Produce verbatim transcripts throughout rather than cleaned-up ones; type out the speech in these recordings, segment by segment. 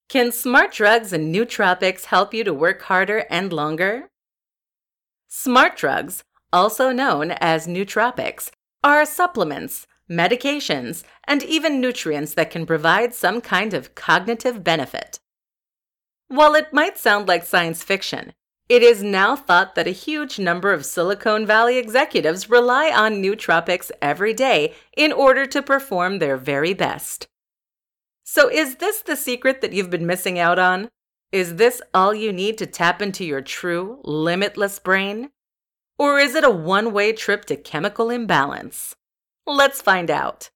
Can smart drugs and nootropics help you to work harder and longer? Smart drugs, also known as nootropics, are supplements, medications, and even nutrients that can provide some kind of cognitive benefit. While it might sound like science fiction, it is now thought that a huge number of Silicon Valley executives rely on nootropics every day in order to perform their very best. So is this the secret that you've been missing out on? Is this all you need to tap into your true, limitless brain? Or is it a one-way trip to chemical imbalance? Let's find out.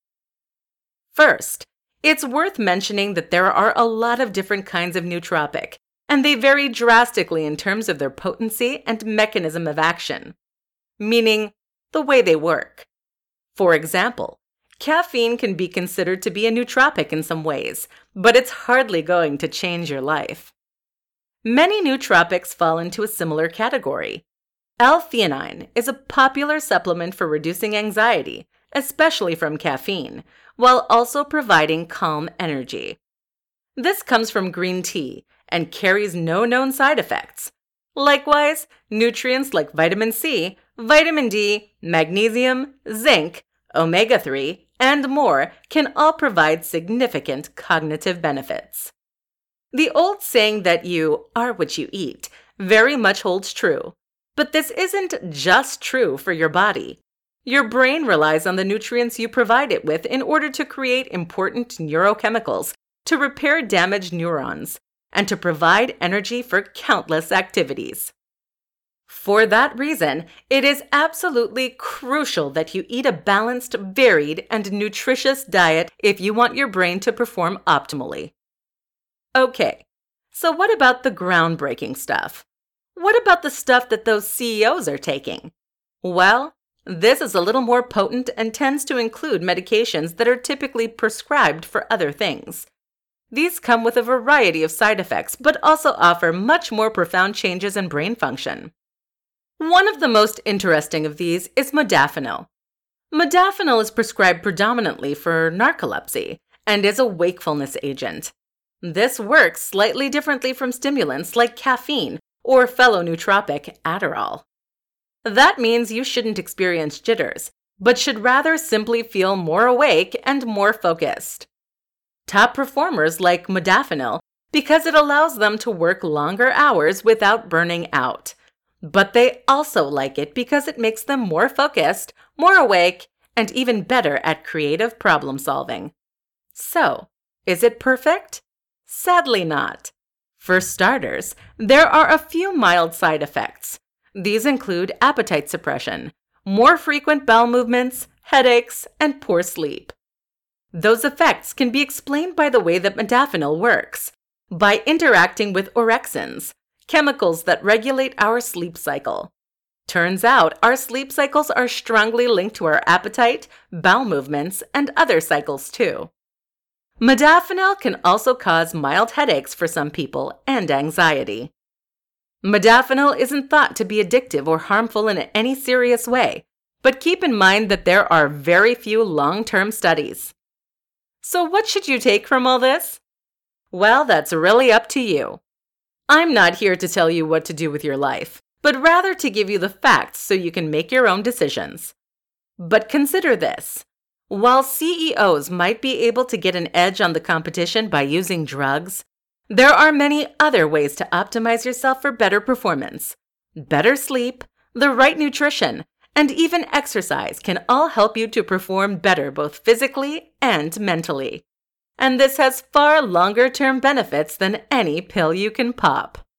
First, it's worth mentioning that there are a lot of different kinds of nootropic, and they vary drastically in terms of their potency and mechanism of action, meaning the way they work. For example, caffeine can be considered to be a nootropic in some ways, but it's hardly going to change your life. Many nootropics fall into a similar category. L-theanine is a popular supplement for reducing anxiety, especially from caffeine, while also providing calm energy. This comes from green tea and carries no known side effects. Likewise, nutrients like vitamin C, vitamin D, magnesium, zinc, omega three, and more can all provide significant cognitive benefits. The old saying that you are what you eat very much holds true, but this isn't just true for your body. Your brain relies on the nutrients you provide it with in order to create important neurochemicals, to repair damaged neurons, and to provide energy for countless activities. For that reason, it is absolutely crucial that you eat a balanced, varied, and nutritious diet if you want your brain to perform optimally. Okay, so what about the groundbreaking stuff? What about the stuff that those C E Os are taking? Well, this is a little more potent and tends to include medications that are typically prescribed for other things. These come with a variety of side effects, but also offer much more profound changes in brain function. One of the most interesting of these is modafinil. Modafinil is prescribed predominantly for narcolepsy and is a wakefulness agent. This works slightly differently from stimulants like caffeine or fellow nootropic Adderall. That means you shouldn't experience jitters, but should rather simply feel more awake and more focused. Top performers like modafinil because it allows them to work longer hours without burning out. But they also like it because it makes them more focused, more awake, and even better at creative problem solving. So, is it perfect? Sadly not. For starters, there are a few mild side effects. These include appetite suppression, more frequent bowel movements, headaches, and poor sleep. Those effects can be explained by the way that modafinil works, by interacting with orexins, chemicals that regulate our sleep cycle. Turns out, our sleep cycles are strongly linked to our appetite, bowel movements, and other cycles too. Modafinil can also cause mild headaches for some people and anxiety. Modafinil isn't thought to be addictive or harmful in any serious way, but keep in mind that there are very few long-term studies. So what should you take from all this? Well, that's really up to you. I'm not here to tell you what to do with your life, but rather to give you the facts so you can make your own decisions. But consider this. While C E Os might be able to get an edge on the competition by using drugs, there are many other ways to optimize yourself for better performance. Better sleep, the right nutrition, and even exercise can all help you to perform better both physically and mentally. And this has far longer-term benefits than any pill you can pop.